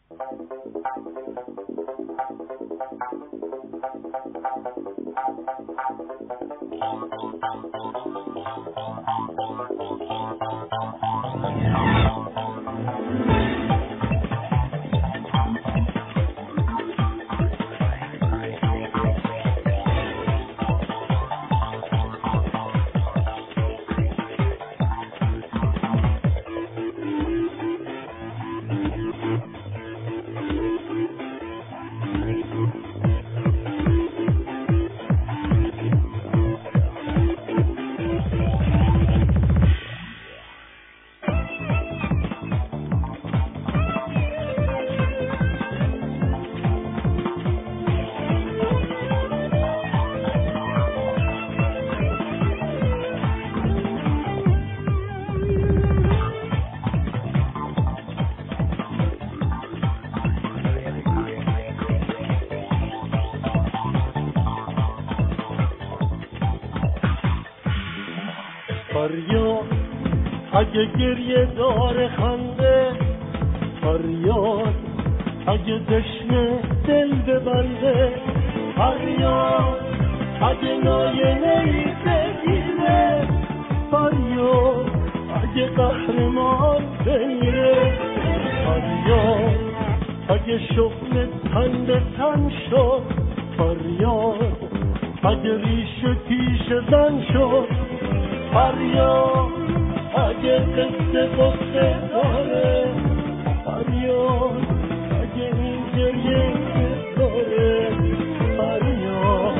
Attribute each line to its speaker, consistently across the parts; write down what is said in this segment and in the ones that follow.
Speaker 1: فریاد اگه گریه داره خنده، فریاد اگه دشنه دل ببنده، فریاد اگه ناینه‌ای بگیره، فریاد اگه قهرمان بمیره، فریاد اگه شغل تن به تن شد، فریاد اگه ریش پیش زن شد، فریاد اگه قصه داره، فریاد اگه این گریه داره، فریاد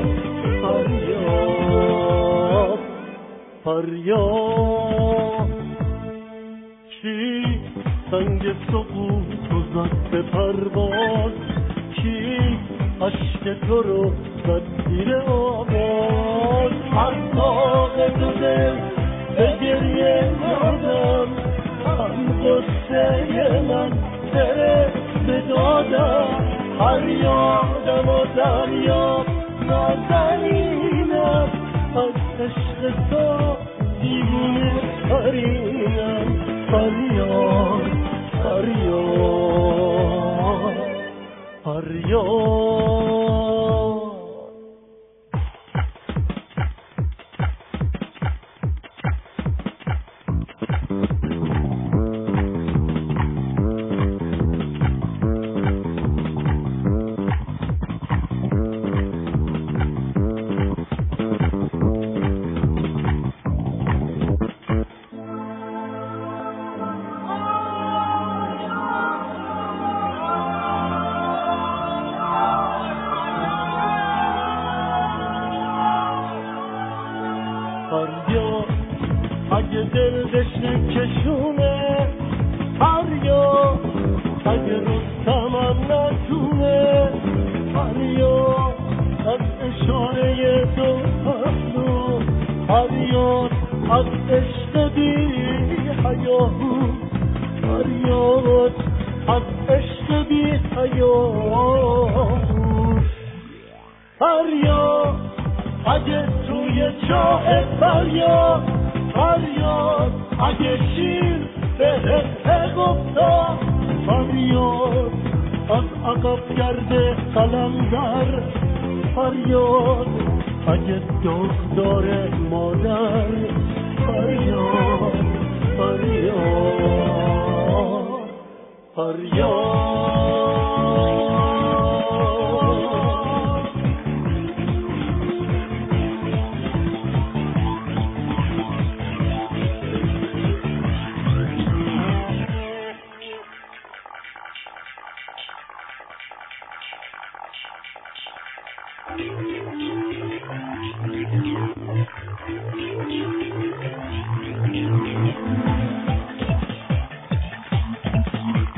Speaker 1: فریاد فریاد. کی سنگ سقوط و زد به پرواز، کی عشق تو رو زد زیر آواز، هر داغ تو دل به گریه دادم، هم قصه من بره به دادم، فریادم و دریاب نازنینم، از عشق تو دیوونه ترینم، فریاد فریاد فریاد. فریاد اگه دل دشنه کشونه، فریاد اگه رستمم نتونه، فریاد از اشاره دو پهلو، فریاد از عشق بی حیاهو، فریاد از عشق بی حیاهو، فریاد اگه توی چاه، فریاد فریاد اگه شیر به حق افتاد، فریاد از عقب کرده قلندر، فریاد اگه داغ داره مادر، فریاد فریاد فریاد.